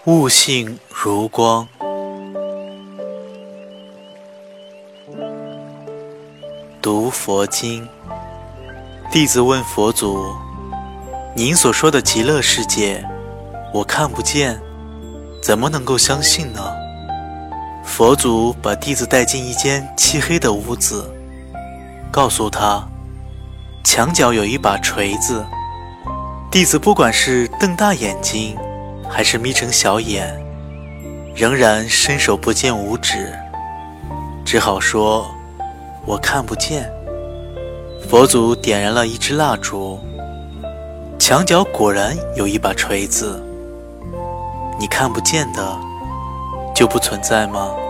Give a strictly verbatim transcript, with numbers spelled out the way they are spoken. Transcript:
悟性如光。读佛经，弟子问佛祖：您所说的极乐世界，我看不见，怎么能够相信呢？佛祖把弟子带进一间漆黑的屋子，告诉他，墙角有一把锤子。弟子不管是瞪大眼睛，还是眯成小眼，仍然伸手不见五指，只好说我看不见。佛祖点燃了一支蜡烛，墙角果然有一把锤子。你看不见的就不存在吗？